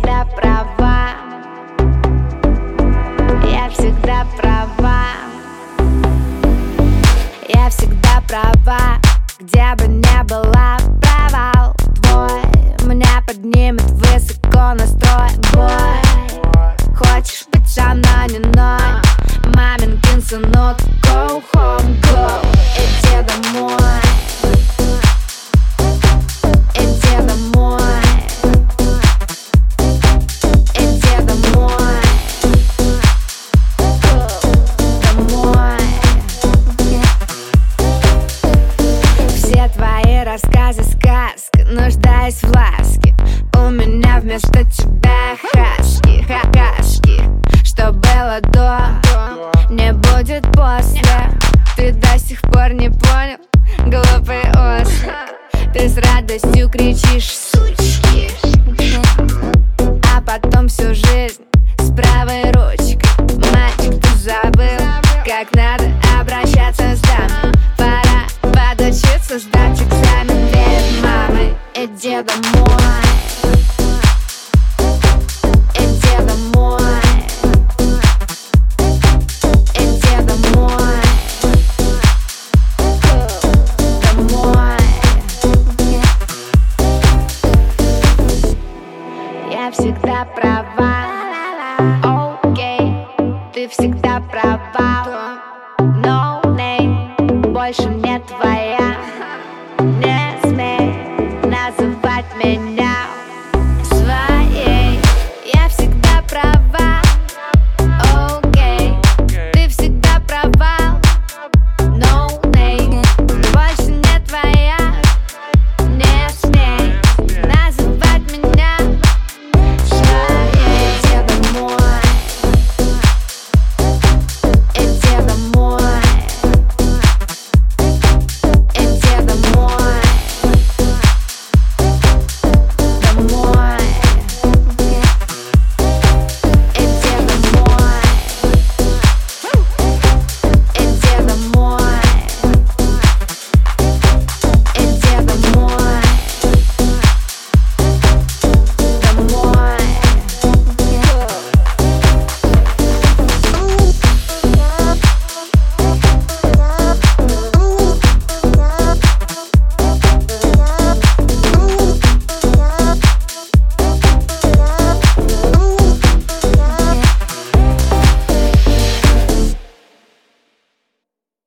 всегда права. Я всегда права. Я всегда права. Где бы ни была, провал твой меня поднимет высоко настрой. Бой, хочешь быть со мной, не ной. Маменькин сынок, go home, go. Иди домой, иди домой, иди домой, домой. Все твои рассказы сказка, нуждаюсь в ласке. У меня вместо тебя хаски, хакашки. Что было до, не будет после. Ты до сих пор не понял, глупый ослик. Ты с радостью кричишь сучки, а потом всю жизнь с правой ручкой. Мальчик, ты забыл, как надо обращаться с дамой. Пора подучиться, сдать экзамен перед мамой. Иди домой, иди домой, иди домой, домой. Я всегда права. Окей, ты всегда права. No name, больше